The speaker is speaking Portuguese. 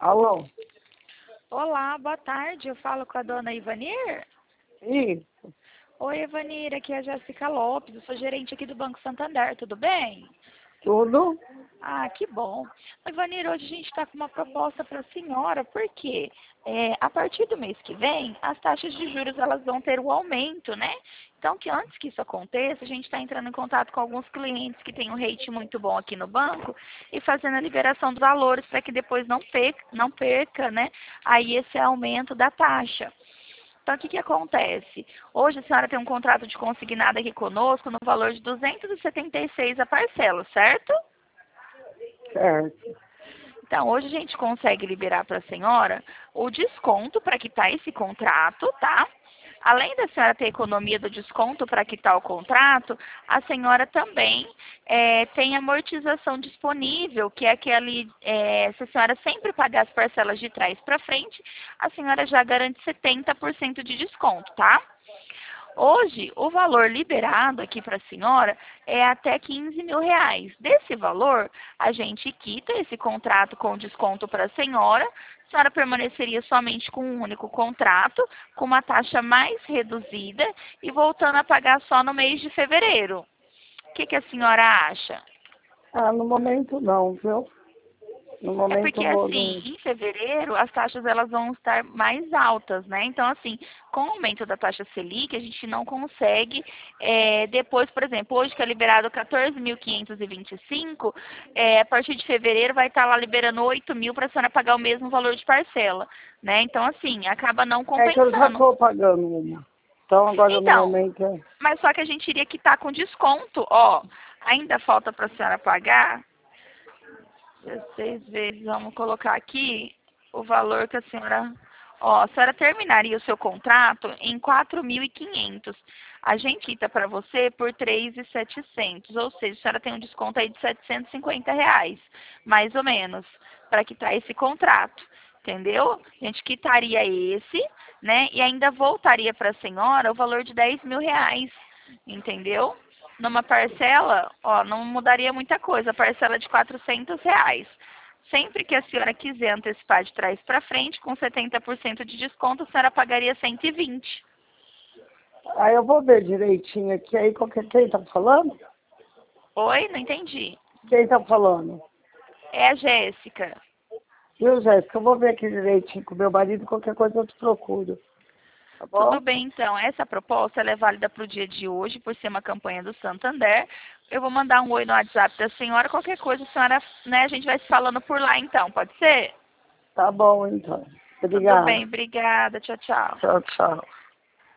Alô? Olá, boa tarde. Eu falo com a dona Ivanir? Isso, Oi, Ivanir, aqui é a Jéssica Lopes, eu sou gerente aqui do Banco Santander, tudo bem? tudo? Ah, que bom. Ivanir, hoje a gente está com uma proposta para a senhora, porque a partir do mês que vem, as taxas de juros elas vão ter um aumento, né? Então, que antes que isso aconteça, a gente está entrando em contato com alguns clientes que têm um rate muito bom aqui no banco e fazendo a liberação dos valores para que depois não perca, né? Aí esse aumento da taxa. Então, o que acontece? Hoje a senhora tem um contrato de consignado aqui conosco no valor de 276 a parcela, certo? Certo. Então, hoje a gente consegue liberar para a senhora o desconto para quitar esse contrato, tá? Além da senhora ter economia do desconto para quitar o contrato, a senhora também tem amortização disponível, que é aquele, se a senhora sempre pagar as parcelas de trás para frente, a senhora já garante 70% de desconto, tá? Hoje, o valor liberado aqui para a senhora é até 15 mil reais. Desse valor, a gente quita esse contrato com desconto para a senhora permaneceria somente com um único contrato, com uma taxa mais reduzida e voltando a pagar só no mês de fevereiro. O que a senhora acha? Ah, no momento não, viu? No É momento porque, eu vou... assim, em fevereiro, as taxas elas vão estar mais altas, né? Então, assim, com o aumento da taxa Selic, a gente não consegue, depois, por exemplo, hoje que é liberado 14.525, a partir de fevereiro vai estar lá liberando 8 mil para a senhora pagar o mesmo valor de parcela, né? Então, assim, acaba não É que eu já compensando. estou pagando uma. Então agora no Então, momento é... mas só que a gente iria quitar com desconto, ó. Ainda falta para a senhora pagar 16 vezes, vamos colocar aqui o valor que a senhora... Ó, a senhora terminaria o seu contrato em 4.500. A gente quita para você por 3.700, ou seja, a senhora tem um desconto aí de 750 reais, mais ou menos, para quitar esse contrato, entendeu? A gente quitaria esse, né, e ainda voltaria para a senhora o valor de 10 mil reais, entendeu? Numa parcela, ó, não mudaria muita coisa, a parcela de 400 reais. Sempre que a senhora quiser antecipar de trás para frente, com 70% de desconto, a senhora pagaria 120. Aí eu vou ver direitinho aqui, aí quem tá falando? Oi? Não entendi. Quem tá falando? É a Jéssica. Viu, Jéssica? Eu vou ver aqui direitinho com o meu marido, qualquer coisa eu te procuro. Tá Tudo bom? bem, então. Essa proposta ela é válida para o dia de hoje, por ser uma campanha do Santander. Eu vou mandar um oi no WhatsApp da senhora. Qualquer coisa, a senhora, né, a gente vai se falando por lá, então. Pode ser? Tá bom, então. Tudo Obrigada. bem, obrigada. Tchau, tchau. Tchau, tchau.